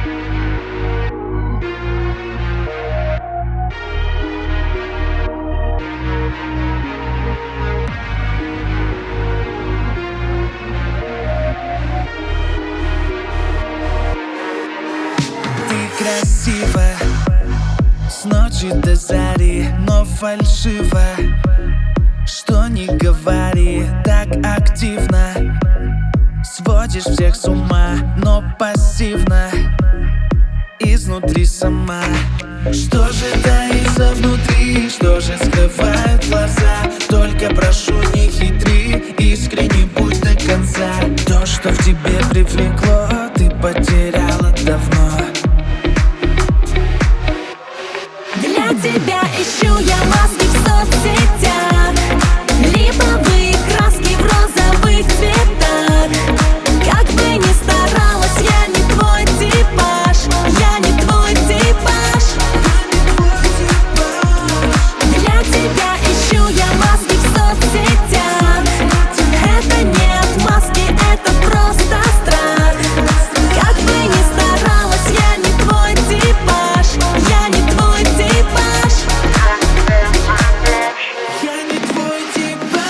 Красиво с ночи до зари, но фальшиво. Что ни говори, так активно сводишь всех с ума, но пассивно изнутри сама. Что же таится внутри, что же скрывают глаза? Только прошу, не хитри, искренне будь до конца. То, что в тебе привлекло, ты потеряла давно. Для тебя ищу я маски в соцсетях, липовые краски в розовых цветах. Как бы ни старалась, я не твой типаж, я не твой типаж. Для тебя ищу я маски в соцсетях. Это не отмазки, это просто страх. Как бы ни старалась, я не твой типаж, я не твой типаж. Я не твой типаж.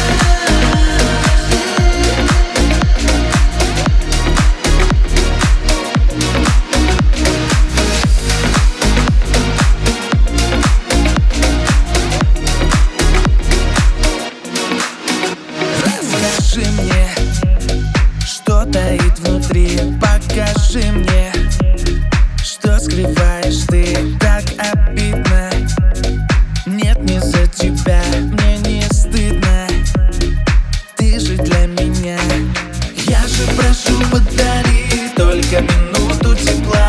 Расскажи мне, что таит внутри. Покажи мне, что скрываешь ты. Так обидно. Нет, не за тебя, мне не стыдно. Ты же для меня. Я же прошу, подари только минуту тепла.